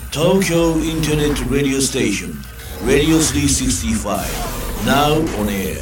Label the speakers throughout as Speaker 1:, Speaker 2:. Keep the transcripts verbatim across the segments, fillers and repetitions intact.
Speaker 1: Tokyo Internet Radio Station Radio スリーシックスティーファイブ Now on air。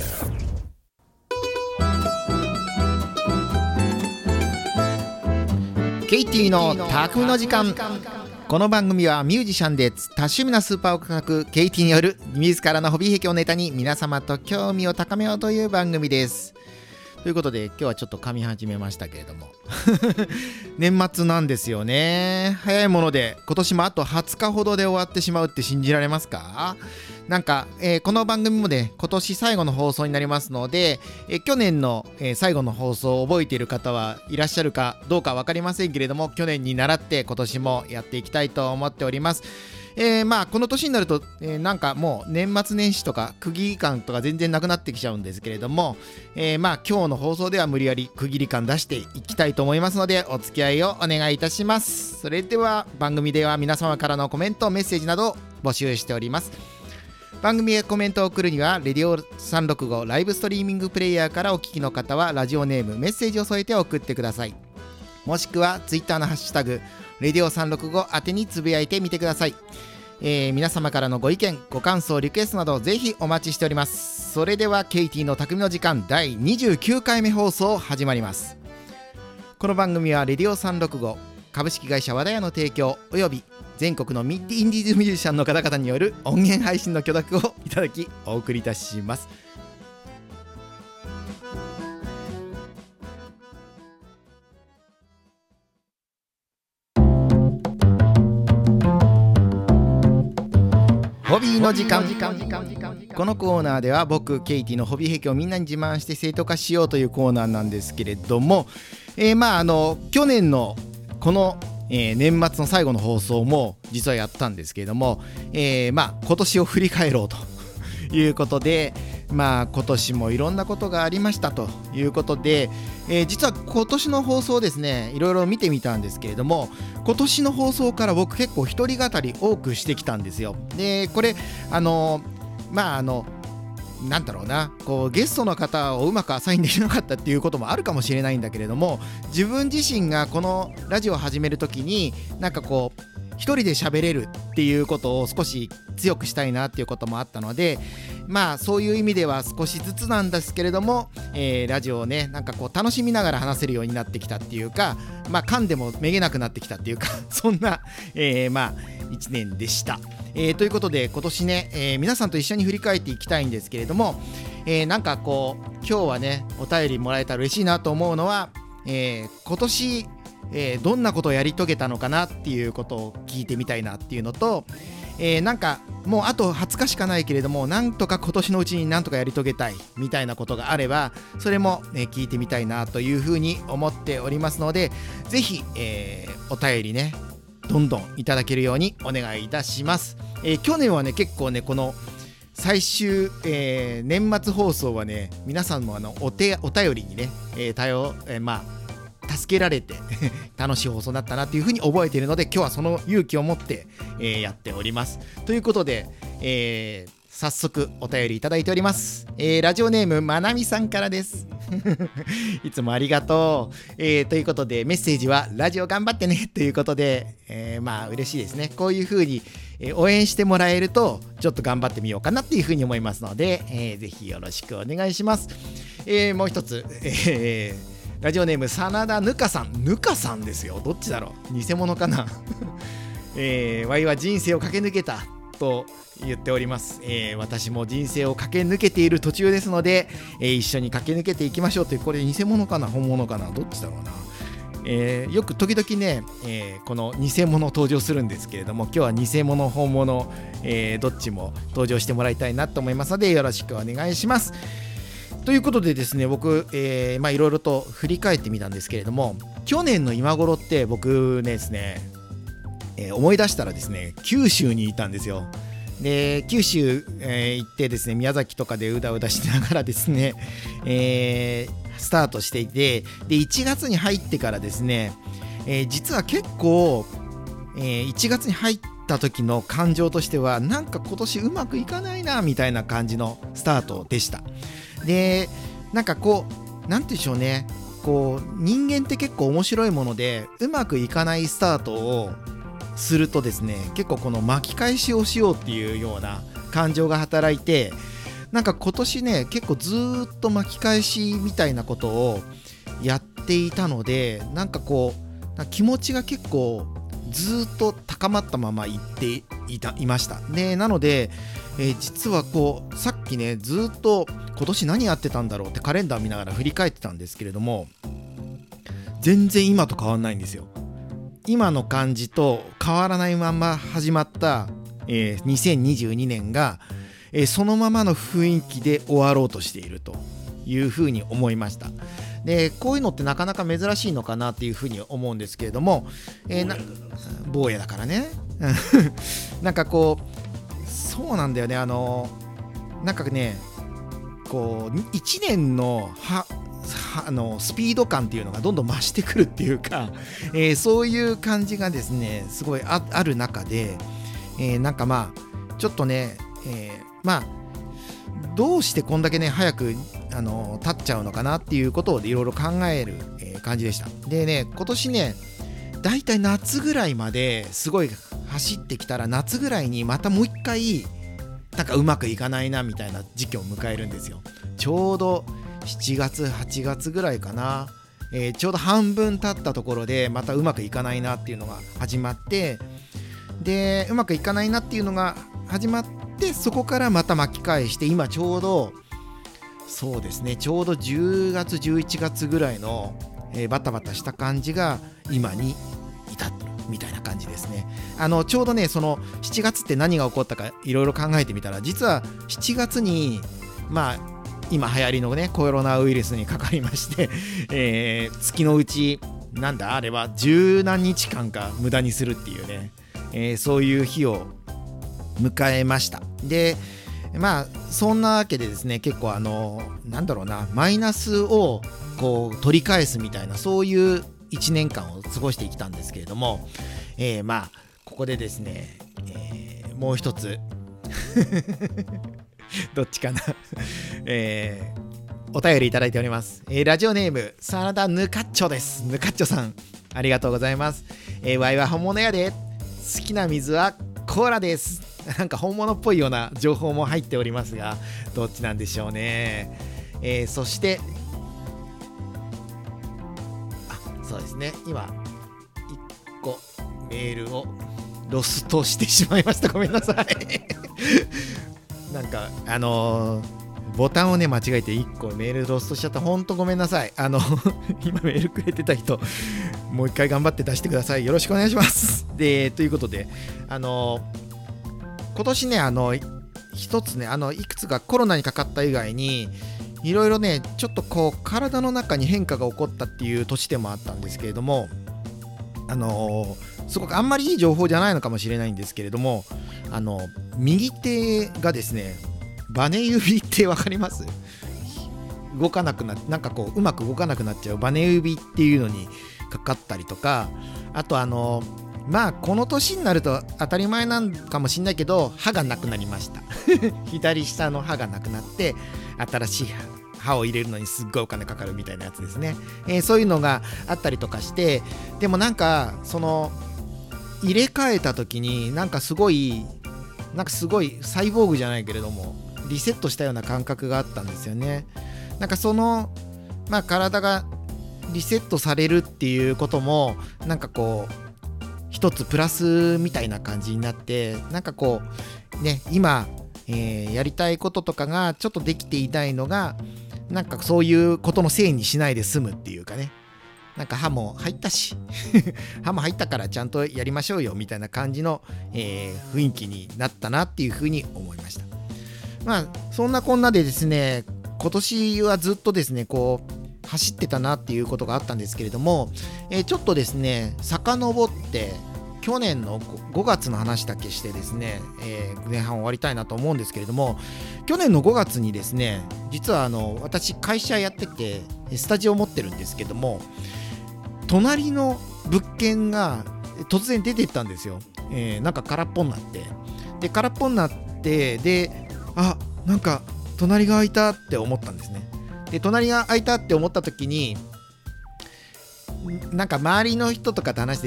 Speaker 2: ケイティの匠の時間。この番組はミュージシャンで多趣味なスーパーを描くケイティによる自らのホビー癖をネタに皆様と興味を高めようという番組です。ということで今日はちょっと噛み始めましたけれども年末なんですよね。早いもので今年もあとはつかほどで終わってしまうって信じられますか？なんか、えー、この番組もね今年最後の放送になりますので、えー、去年の、えー、最後の放送を覚えている方はいらっしゃるかどうか分かりませんけれども、去年に倣って今年もやっていきたいと思っております。えー、まあこの年になると、えー、なんかもう年末年始とか区切り感とか全然なくなってきちゃうんですけれども、えー、まあ今日の放送では無理やり区切り感出していきたいと思いますのでお付き合いをお願いいたします。それでは番組では皆様からのコメントメッセージなどを募集しております。番組へコメントを送るにはレディオさんろくごライブストリーミングプレイヤーからお聞きの方はラジオネームメッセージを添えて送ってください。もしくはツイッターのハッシュタグレディオさんろくご宛てにつぶやいてみてください。えー、皆様からのご意見ご感想リクエストなどぜひお待ちしております。それではケイティの匠の時間だいにじゅうきゅうかいめ放送始まります。この番組はレディオさんろくご株式会社和田屋の提供および全国のミッディインディーズミュージシャンの方々による音源配信の許諾をいただきお送りいたします。ホビーの時間。このコーナーでは僕ケイティのホビー癖をみんなに自慢して正当化しようというコーナーなんですけれども、えー、まああの去年のこの、えー、年末の最後の放送も実はやったんですけれども、えー、まあ今年を振り返ろうということで、まあ今年もいろんなことがありましたということで、えー、実は今年の放送ですねいろいろ見てみたんですけれども、今年の放送から僕結構一人語り多くしてきたんですよ。でこれあのまああのなんだろうなこうゲストの方をうまくアサインできなかったっていうこともあるかもしれないんだけれども、自分自身がこのラジオを始めるときになんかこう一人で喋れるっていうことを少し強くしたいなっていうこともあったので、まあそういう意味では少しずつなんですけれども、えー、ラジオをねなんかこう楽しみながら話せるようになってきたっていうか、まあ噛んでもめげなくなってきたっていうかそんな、えー、まあいちねんでした。えー、ということで今年ね、えー、皆さんと一緒に振り返っていきたいんですけれども、えー、なんかこう今日はねお便りもらえたら嬉しいなと思うのは、えー、今年、えー、どんなことをやり遂げたのかなっていうことを聞いてみたいなっていうのと、えー、なんかもうあとはつかしかないけれどもなんとか今年のうちになんとかやり遂げたいみたいなことがあればそれも、ね、聞いてみたいなというふうに思っておりますので、ぜひ、えー、お便りねどんどんいただけるようにお願いいたします。えー、去年はね結構ねこの最終、えー、年末放送はね皆さんもあの お, 手お便りにね、えー、対応、えー、まあ助けられて楽しい放送だったなっていうふうに覚えているので、今日はその勇気を持って、えー、やっております。ということで、えー、早速お便りいただいております。えー、ラジオネームまなみさんからですいつもありがとう。えー、ということでメッセージはラジオ頑張ってねということで、えー、まあ嬉しいですね。こういう風に、えー、応援してもらえるとちょっと頑張ってみようかなっていう風に思いますので、えー、ぜひよろしくお願いします。えー、もう一つ、えーラジオネーム真田ぬかさん。ぬかさんですよ。どっちだろう、偽物かな、えー、ワイは人生を駆け抜けたと言っております。えー、私も人生を駆け抜けている途中ですので、えー、一緒に駆け抜けていきましょうという、これ偽物かな本物かなどっちだろうな。えー、よく時々ね、えー、この偽物登場するんですけれども、今日は偽物本物、えー、どっちも登場してもらいたいなと思いますのでよろしくお願いします。ということでですね、僕、えー、まあいろいろと振り返ってみたんですけれども、去年の今頃って僕ねですね、えー、思い出したらですね九州にいたんですよ。で九州、えー、行ってですね宮崎とかでうだうだしながらですね、えー、スタートしていて、でいちがつに入ってからですね、えー、実は結構、えー、いちがつに入った時の感情としてはなんか今年うまくいかないなみたいな感じのスタートでした。でなんかこうなんて言うんでしょうね、こう人間って結構面白いもので、うまくいかないスタートをするとですね、結構この巻き返しをしようっていうような感情が働いて、なんか今年ね結構ずーっと巻き返しみたいなことをやっていたので、なんかこう気持ちが結構ずーっと高まったままいっていたいましたで、なので、えー、実はこうさっきねずーっと今年何やってたんだろうってカレンダー見ながら振り返ってたんですけれども、全然今と変わんないんですよ。今の感じと変わらないまま始まった、えー、にせんにじゅうにねんが、えー、そのままの雰囲気で終わろうとしているというふうに思いました。でこういうのってなかなか珍しいのかなっていうふうに思うんですけれども、えー、な坊やだからねなんかこうそうなんだよね、あのなんかねこういちねんのはあのスピード感っていうのがどんどん増してくるっていうか、えー、そういう感じがですねすごい あ, ある中で、えー、なんかまあちょっとね、えー、まあどうしてこんだけね早くあの経っちゃうのかなっていうことをいろいろ考える、えー、感じでした。でね今年ねだいたい夏ぐらいまですごい走ってきたら、夏ぐらいにまたもう一回なんかうまくいかないなみたいな時期を迎えるんですよ。ちょうどしちがつはちがつぐらいかな、えー、ちょうど半分経ったところでまたうまくいかないなっていうのが始まって、でうまくいかないなっていうのが始まって、そこからまた巻き返して、今ちょうどそうですねちょうどじゅうがつじゅういちがつぐらいの、えー、バタバタした感じが今に至ってるみたいな感じですね。あのちょうどねそのしちがつって何が起こったかいろいろ考えてみたら、実はしちがつにまあ今流行りのねコロナウイルスにかかりまして、えー、月のうちなんだあれは十何日間か無駄にするっていうね、えー、そういう日を迎えました。でまあそんなわけでですね、結構あのなんだろうなマイナスをこう取り返すみたいな、そういういちねんかんを過ごしてきたんですけれども、えー、まあここでですね、えー、もう一つどっちかなえー、お便りいただいております、えー、ラジオネームサラダヌカッチョです。ヌカッチョさんありがとうございます。えー、ワイは本物やで、好きな水はコーラです。なんか本物っぽいような情報も入っておりますが、どっちなんでしょうね。えー、そしてあそうですね今いっこメールをロストしてしまいました。ごめんなさいなんかあのー、ボタンをね間違えていっこメールロストしちゃった。ほんとごめんなさい。あの今メールくれてた人もう一回頑張って出してください。よろしくお願いします。でということであのー、今年ねあの一つねあのいくつかコロナにかかった以外にいろいろねちょっとこう体の中に変化が起こったっていう年でもあったんですけれども、あのー、すごくあんまりいい情報じゃないのかもしれないんですけれども、あの右手がですねバネ指ってわかります？動かなくなってなんかこううまく動かなくなっちゃうバネ指っていうのにかかったりとか、あとあのまあこの年になると当たり前なんかもしんないけど歯がなくなりました左下の歯がなくなって新しい歯を入れるのにすっごいお金かかるみたいなやつですね、えー、そういうのがあったりとかして、でもなんかその入れ替えた時になんかすごいなんかすごいサイボーグじゃないけれどもリセットしたような感覚があったんですよね。なんかそのまあ体がリセットされるっていうこともなんかこう一つプラスみたいな感じになって、なんかこうね今、えー、やりたいこととかがちょっとできていないのがなんかそういうことのせいにしないで済むっていうかね、なんか歯も入ったし歯も入ったからちゃんとやりましょうよみたいな感じの、えー、雰囲気になったなっていうふうに思いました。まあそんなこんなでですね今年はずっとですねこう走ってたなっていうことがあったんですけれども、えー、ちょっとですね遡って去年のごがつの話だけしてですね、えー、前半終わりたいなと思うんですけれども、去年のごがつにですね実はあの私会社やっててスタジオ持ってるんですけども、隣の物件が突然出てったんですよ、えー、なんか空っぽになってで空っぽになってであなんか隣が空いたって思ったんですね。で隣が空いたって思った時になんか周りの人とかと話して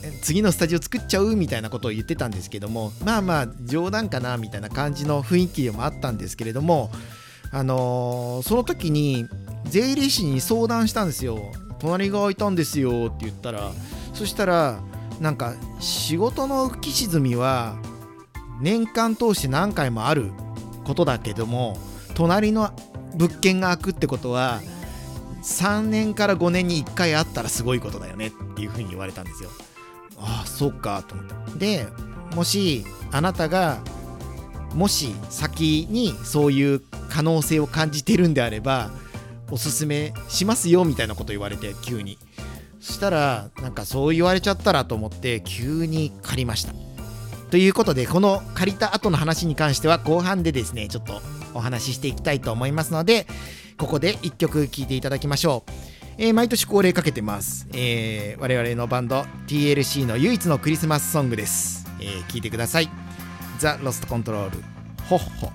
Speaker 2: 次のスタジオ作っちゃうみたいなことを言ってたんですけども、まあまあ冗談かなみたいな感じの雰囲気でもあったんですけれども、あのー、その時に税理士に相談したんですよ。隣が空いたんですよって言ったら、そしたらなんか仕事の浮き沈みは年間通して何回もあることだけども、隣の物件が空くってことはさんねんからごねんにいっかいあったらすごいことだよねっていう風に言われたんですよ。ああそうかと思って、でもしあなたがもし先にそういう可能性を感じてるんであればおすすめしますよみたいなこと言われて、急に。そしたらなんかそう言われちゃったらと思って急に借りました。ということで、この借りた後の話に関しては後半でですねちょっとお話ししていきたいと思いますので、ここでいっきょく聴いていただきましょう。えー、毎年恒例かけてます、えー、我々のバンド ティーエルシー の唯一のクリスマスソングです。えー、聴いてください。ザ・ロストコントロール、ホッホ。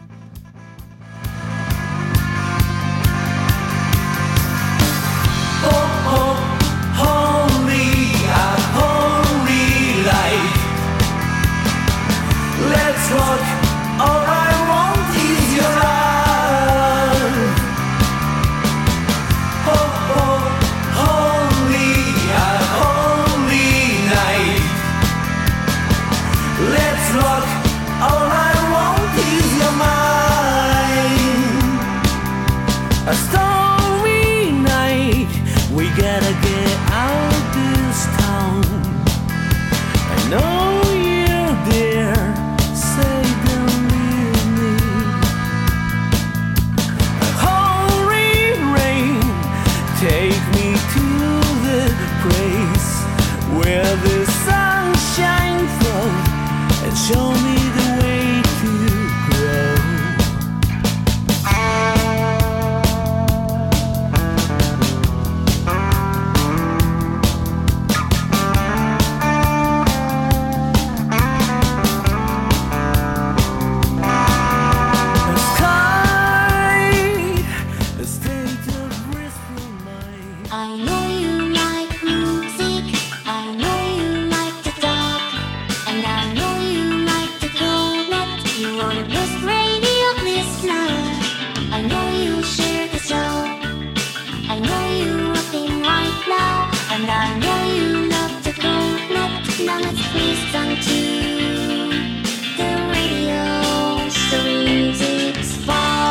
Speaker 3: Let's rock, all I want is your love. Oh, oh, holy, a holy night. Let's rock, all I want is your mind. A stormy night, we gotta get out this town. I know you're there. Say don't leave me. A holy rain, take me to the place where the sun shines from and show me the way to grow.
Speaker 4: I know you like music, I know you like to talk, and I know you like to go net. You are the best radio listener. I know you share the show. I know you rocking right now, and I know you love to go net. Now let's listen to the radio, so music's fine.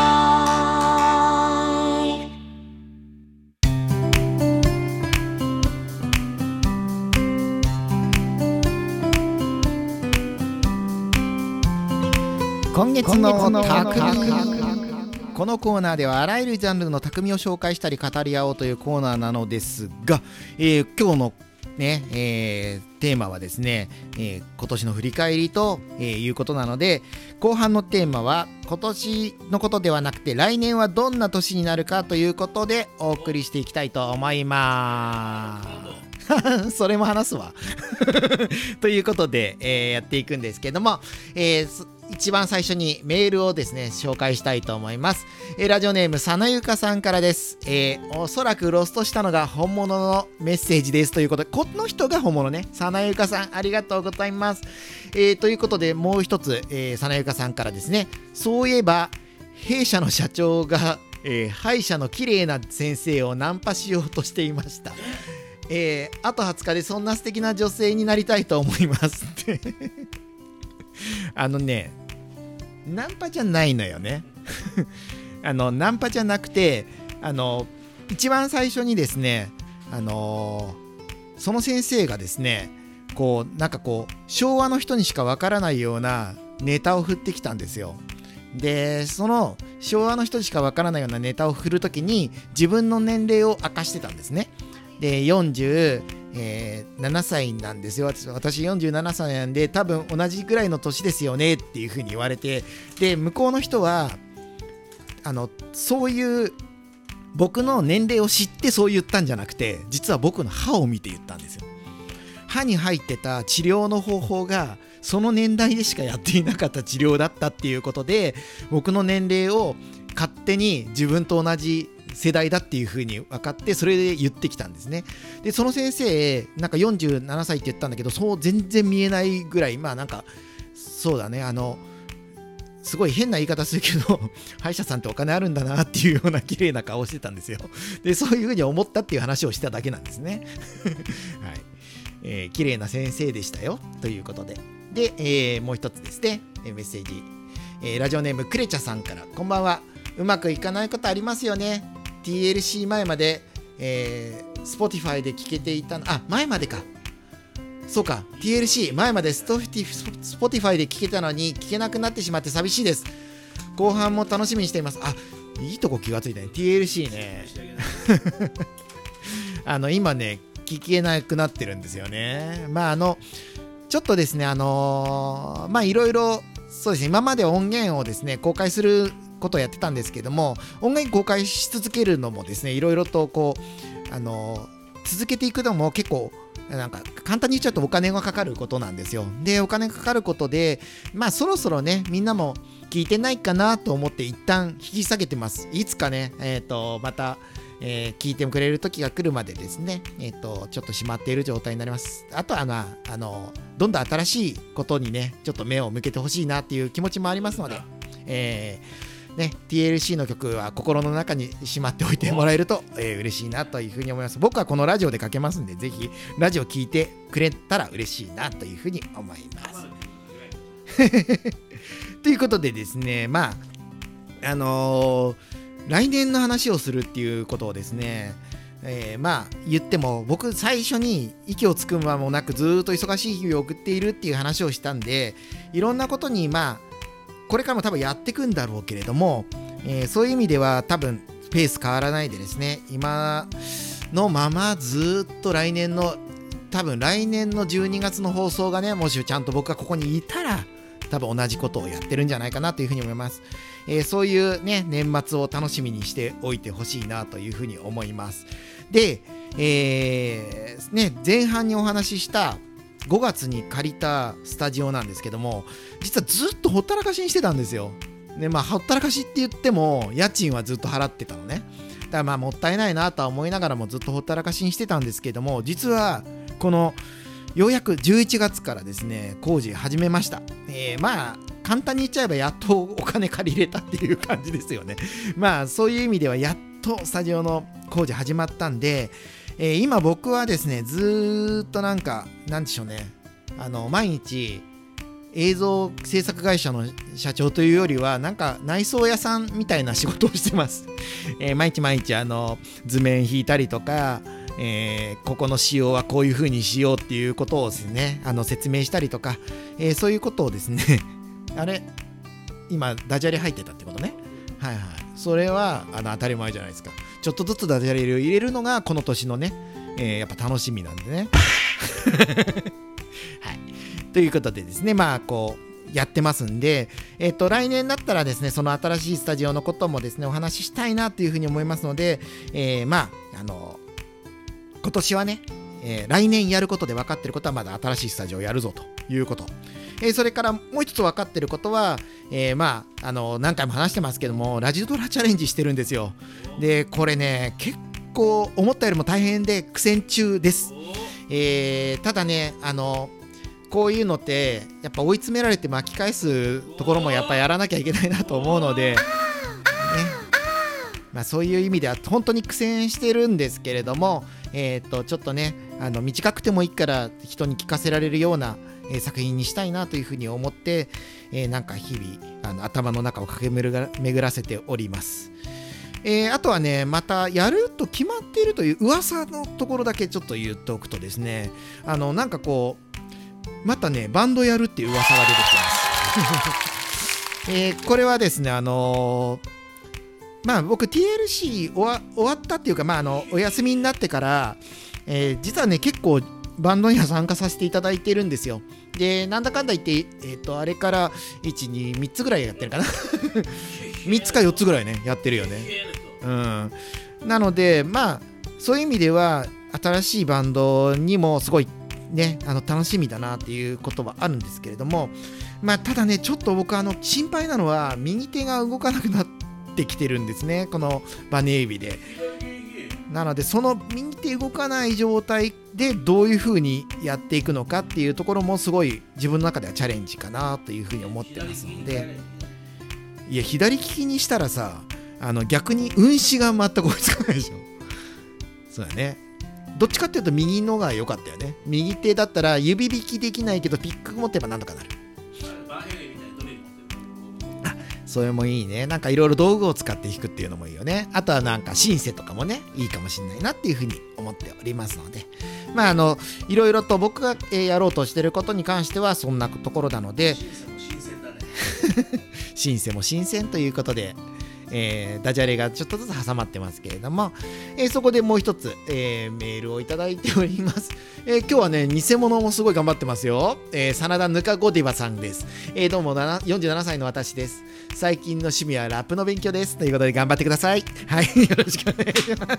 Speaker 2: 今月の匠。このコーナーではあらゆるジャンルの匠を紹介したり語り合おうというコーナーなのですが、えー、今日のね、えー、テーマはですね、えー、今年の振り返りと、えー、いうことなので、後半のテーマは今年のことではなくて来年はどんな年になるかということでお送りしていきたいと思いますそれも話すわということで、えー、やっていくんですけども、えー一番最初にメールをですね紹介したいと思います。えー、ラジオネームさなゆかさんからです。えー、おそらくロストしたのが本物のメッセージですということで、この人が本物ね。さなゆかさんありがとうございます。えー、ということでもう一つ、えー、さなゆかさんからですね、そういえば弊社の社長が、えー、歯医者の綺麗な先生をナンパしようとしていました。えー、あとはつかでそんな素敵な女性になりたいと思いますってあのね、ナンパじゃないのよねあのナンパじゃなくて、あの一番最初にですね、あのー、その先生がですね、こうなんかこう昭和の人にしかわからないようなネタを振ってきたんですよ。でその昭和の人にしかわからないようなネタを振るときに自分の年齢を明かしてたんですね。でよんじゅうななさいなんですよ。私よんじゅうななさいなんで多分同じぐらいの年ですよねっていう風に言われて、で向こうの人はあのそういう僕の年齢を知ってそう言ったんじゃなくて、実は僕の歯を見て言ったんですよ。歯に入ってた治療の方法がその年代でしかやっていなかった治療だったっていうことで、僕の年齢を勝手に自分と同じ世代だっていう風に分かって、それで言ってきたんですね。でその先生なんかよんじゅうななさいって言ったんだけど、そう全然見えないぐらい、まあなんかそうだね、あのすごい変な言い方するけど歯医者さんってお金あるんだなっていうような綺麗な顔してたんですよ。でそういう風に思ったっていう話をしただけなんですね。はい、えー、綺麗な先生でしたよということで、で、えー、もう一つですね、メッセージ、えー、ラジオネームクレチャさんから、こんばんは。うまくいかないことありますよね。 ティーエルシー 前まで、えー、Spotify で聞けていたの、あ前までか、そうか ティーエルシー 前まで Spotify で聞けたのに聞けなくなってしまって寂しいです。後半も楽しみにしています。あ、いいとこ気がついたね ティーエルシー ねあの今ね聞けなくなってるんですよね。まああのちょっとですね、あのー、まあいろいろそうですね、今まで音源をですね公開することをやってたんですけども、音源公開し続けるのもですね、いろいろとこうあのー、続けていくのも結構なんか簡単に言っちゃうとお金がかかることなんですよ。でお金がかかることで、まあそろそろねみんなも聞いてないかなと思って一旦引き下げてます。いつかねえっとまたえー、聞いてくれる時が来るまでですね、えー、とちょっとしまっている状態になります。あとは、まあ、あのどんどん新しいことにねちょっと目を向けてほしいなっていう気持ちもありますので、えーね、ティーエルシー の曲は心の中にしまっておいてもらえると、えー、嬉しいなというふうに思います。僕はこのラジオでかけますんで、ぜひラジオ聞いてくれたら嬉しいなというふうに思いますということでですね、まああのー来年の話をするっていうことをですね、えー、まあ言っても僕最初に息をつく間もなくずっと忙しい日々を送っているっていう話をしたんで、いろんなことにまあこれからも多分やっていくんだろうけれども、えー、そういう意味では多分ペース変わらないでですね、今のままずっと来年の多分来年のじゅうにがつの放送がね、もしちゃんと僕がここにいたら多分同じことをやってるんじゃないかなというふうに思います。えー、そういうね年末を楽しみにしておいてほしいなというふうに思います。で、えーね、前半にお話ししたごがつに借りたスタジオなんですけども、実はずっとほったらかしにしてたんですよ。でまあほったらかしって言っても家賃はずっと払ってたのね。だからまあもったいないなとは思いながらもずっとほったらかしにしてたんですけども、実はこのようやくじゅういちがつからですね工事始めました。えー、まあ簡単に言っちゃえばやっとお金借りれたっていう感じですよね。まあそういう意味ではやっとスタジオの工事始まったんで、えー、今僕はですねずーっとなんかなんでしょうね、あの毎日映像制作会社の社長というよりはなんか内装屋さんみたいな仕事をしてます。えー、毎日毎日あの図面引いたりとか、えー、ここの仕様はこういう風にしようっていうことをですねあの説明したりとか、えー、そういうことをですねあれ今ダジャレ入ってたってことね。はいはい、それはあの当たり前じゃないですか。ちょっとずつダジャレを入れるのがこの年のね、えー、やっぱ楽しみなんでねはいということでですね、まあこうやってますんで、えっと来年だったらですねその新しいスタジオのこともですねお話ししたいなというふうに思いますので、えー、まああの今年はね、えー、来年やることで分かってることはまだ新しいスタジオをやるぞということ、えー、それからもう一つ分かってることは、えー、まああの何回も話してますけどもラジドラチャレンジしてるんですよ。でこれね結構思ったよりも大変で苦戦中です。えー、ただねあのこういうのってやっぱ追い詰められて巻き返すところもやっぱやらなきゃいけないなと思うので、ねまあ、そういう意味では本当に苦戦してるんですけれども、えー、とちょっとねあの短くてもいいから人に聞かせられるような、えー、作品にしたいなというふうに思って、えー、なんか日々あの頭の中を駆け巡らせております。えー、あとはねまたやると決まっているという噂のところだけちょっと言っておくとですね、あのなんかこうまたねバンドやるっていう噂が出てきてます、えー、これはですねあのー、まあ僕 ティーエルシー 終わ、終わったっていうか、まあ、あのお休みになってから、えー、実はね結構バンドには参加させていただいているんですよ。でなんだかんだ言って、えー、とあれからいちにみっつぐらいやってるかなみっつかよっつぐらいねやってるよね。うん、なのでまあそういう意味では新しいバンドにもすごいね、あの楽しみだなっていうことはあるんですけれども、まあただねちょっと僕あの心配なのは右手が動かなくなっってきてるんですね、このバネ指で。なのでその右手動かない状態でどういう風にやっていくのかっていうところもすごい自分の中ではチャレンジかなという風に思ってますので。いや左利きにしたらさ、あの逆に運指が全く追いつかないでしょ。そうだね、どっちかっていうと右のが良かったよね。右手だったら指引きできないけどピック持ってばなんとかなる。それもいいね。なんかいろいろ道具を使って弾くっていうのもいいよね。あとはなんかシンセとかもねいいかもしれないなっていうふうに思っておりますので、まああのいろいろと僕がやろうとしてることに関してはそんなところなので、シンセも新鮮ということで、えー、ダジャレがちょっとずつ挟まってますけれども、えー、そこでもう一つ、えー、メールをいただいております。えー、今日はね偽物もすごい頑張ってますよ。えー、真田ぬかゴディバさんです。えー、どうもよんじゅうななさいの私です。最近の趣味はラップの勉強ですということで頑張ってください。はい、よろしくお願いします。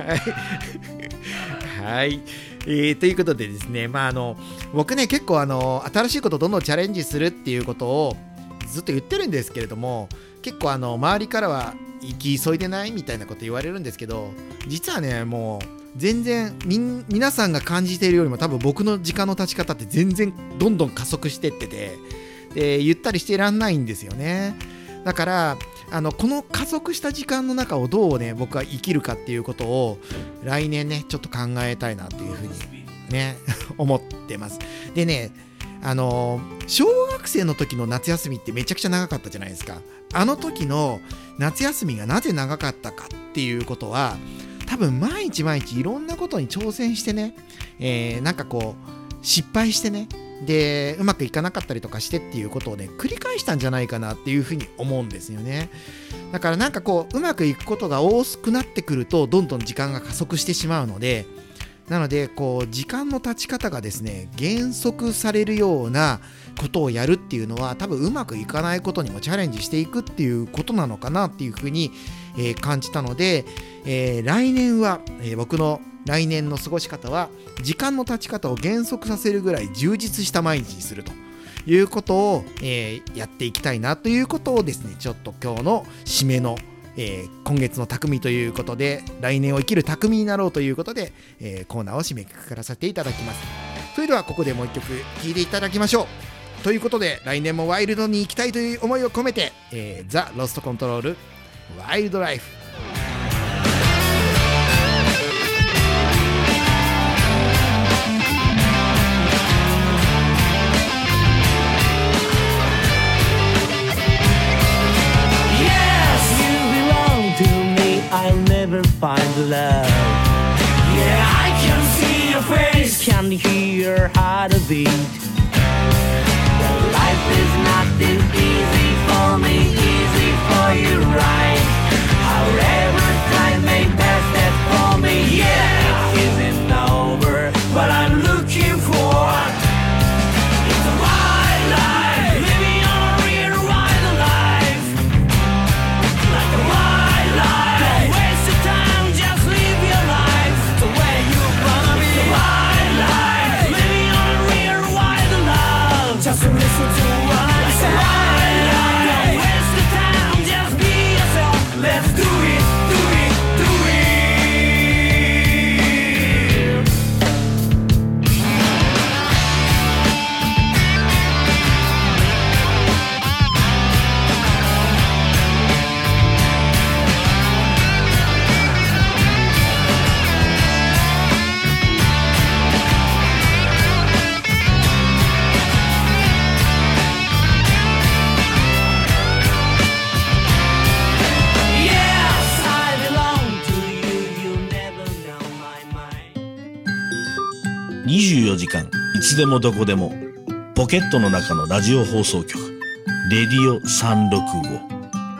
Speaker 2: はい、はい、えー、ということでですね、まああの僕ね結構あの新しいことをどんどんチャレンジするっていうことをずっと言ってるんですけれども、結構あの周りからは行き急いでないみたいなこと言われるんですけど、実はねもう全然みん皆さんが感じているよりも多分僕の時間の経ち方って全然どんどん加速してってて、でゆったりしてらんないんですよね。だからあのこの加速した時間の中をどうね僕は生きるかっていうことを来年ねちょっと考えたいなというふうにね思ってます。でねあの小学生の時の夏休みってめちゃくちゃ長かったじゃないですか。あの時の夏休みがなぜ長かったかっていうことは多分毎日毎日いろんなことに挑戦してね、えー、なんかこう失敗してね、でうまくいかなかったりとかしてっていうことをね繰り返したんじゃないかなっていうふうに思うんですよね。だからなんかこううまくいくことが多くなってくるとどんどん時間が加速してしまうので、なのでこう時間の経ち方がですね減速されるようなことをやるっていうのは多分うまくいかないことにもチャレンジしていくっていうことなのかなっていうふうに、えー、感じたので、えー、来年は、えー、僕の来年の過ごし方は時間の経ち方を減速させるぐらい充実した毎日にするということを、えー、やっていきたいなということをですねちょっと今日の締めのえー、今月の匠ということで来年を生きる匠になろうということで、えー、コーナーを締めくくらせていただきます。それではここでもう一曲聴いていただきましょう。ということで来年もワイルドに行きたいという思いを込めて、えー、ザ・ロストコントロールワイルドライフ。
Speaker 3: I'll never find love. Yeah, I can see your face, can hear your heartbeat. Well, life is nothing easy for me, easy for you, right? However, time may pass, that's for me. Yeah, it isn't over, but I'm looking for it's a wild life, living on a real wild life, like a wild life. Just listen to what I say. Don't waste the time, just be yourself. Let's do it, do it, do it. Yes, I belong to you, you never know my mind.
Speaker 1: にじゅうよじかんいつでもどこでもポケットの中のラジオ放送局レディオさんろくご。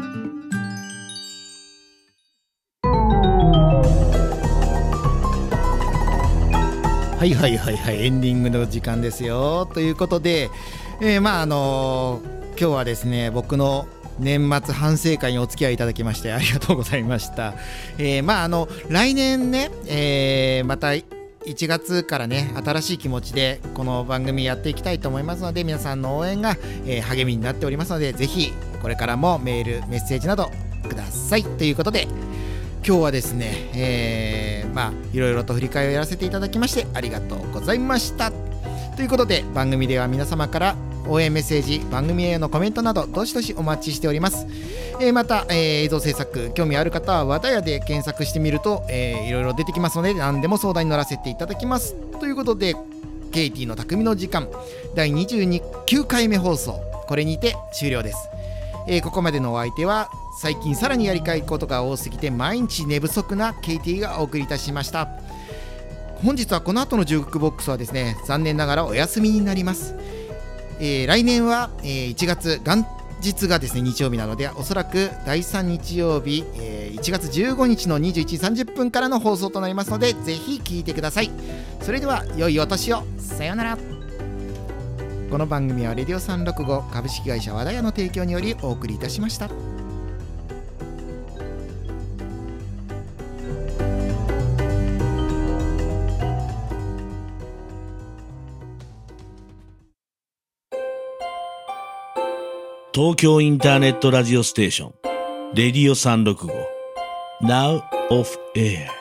Speaker 2: はいはいはいはいエンディングの時間ですよ。ということで、えー、まああのー、今日はですね僕の年末反省会にお付き合いいただきましてありがとうございました。えー、まああの来年ね、えー、またいちがつからね新しい気持ちでこの番組やっていきたいと思いますので、皆さんの応援が、えー、励みになっておりますので、ぜひこれからもメールメッセージなどください。ということで今日はですね、えー、まあいろいろと振り返りをやらせていただきましてありがとうございました。ということで番組では皆様から応援メッセージ、番組へのコメントなどどしどしお待ちしております。えー、また、えー、映像制作興味ある方は和田屋で検索してみると、えー、いろいろ出てきますので何でも相談に乗らせていただきます。ということでケイティの匠の時間だいにじゅうきゅうかいめ放送、これにて終了です。えー、ここまでのお相手は最近さらにやりたいことが多すぎて毎日寝不足なケイティがお送りいたしました。本日はこの後のジュークボックスはですね残念ながらお休みになります。えー、来年は、えー、いちがつ元日がですね日曜日なのでおそらくだいさん日曜日、えー、いちがつじゅうごにちのにじゅういちじさんじゅっぷんからの放送となりますのでぜひ聞いてください。それでは良いお年を。さようなら。この番組はレディオさんろくご株式会社和田屋の提供によりお送りいたしました。
Speaker 1: 東京インターネットラジオステーションレディオさんろくご Now off air